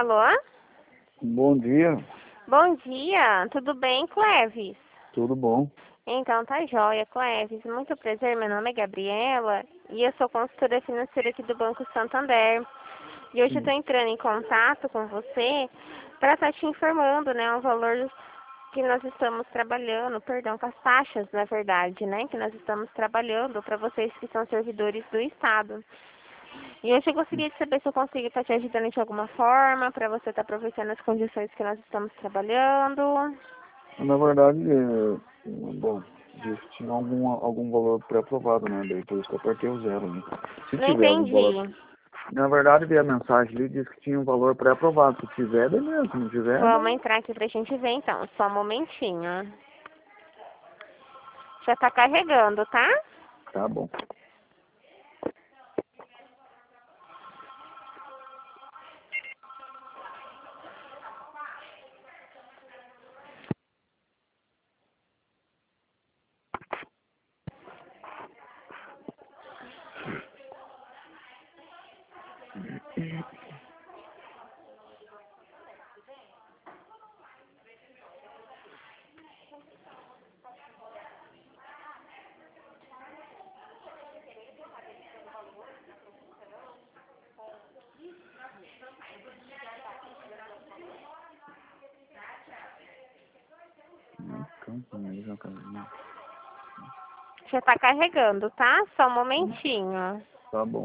Alô? Bom dia, Bom dia, tudo bem, Cleves? tudo bom? Então, tá joia, Cleves. Muito prazer, meu nome é Gabriela e eu sou consultora financeira aqui do Banco Santander. E hoje eu estou entrando em contato com você para estar te informando, né, o valor que nós estamos trabalhando, perdão, com as taxas, na verdade, né, que nós estamos trabalhando para vocês que são servidores do Estado. E hoje eu gostaria de saber se eu consigo estar te ajudando de alguma forma, para você estar aproveitando as condições que nós estamos trabalhando. Na verdade, bom, diz que tinha algum valor pré-aprovado, né? Daí por isso que eu apertei o zero, né? Se Não tiver algum valor. entendi. Na verdade, vi a mensagem ali, diz que tinha um valor pré-aprovado. Se tiver, beleza. Se não tiver, Vamos entrar aqui pra gente ver então, só um momentinho. Já tá carregando, tá? tá bom. Já tá carregando, tá? Só um momentinho. Tá bom.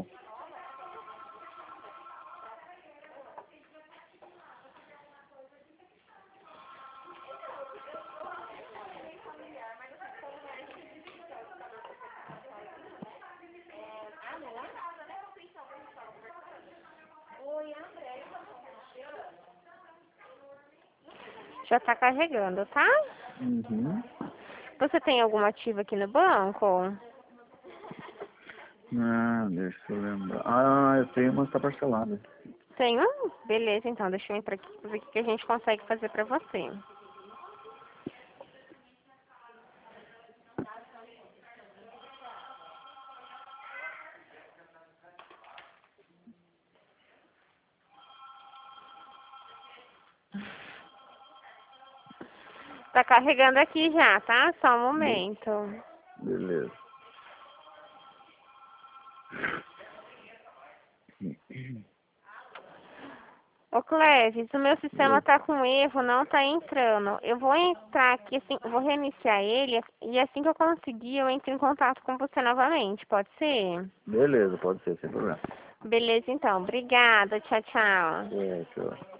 Já tá carregando, tá? Uhum. Você tem algum ativo aqui no banco? Ah, deixa eu lembrar. Ah, eu tenho, mas tá parcelado. Tem um? Beleza, então, deixa eu entrar aqui pra ver o que a gente consegue fazer pra você. Tá carregando aqui já, tá? Só um momento. Beleza. Ô Cleves, o meu sistema tá com erro, não tá entrando. Eu vou entrar aqui, assim, vou reiniciar ele e assim que eu conseguir, eu entro em contato com você novamente, pode ser? Beleza, pode ser, sem problema. Beleza, então. Obrigada. Tchau, tchau. Tchau.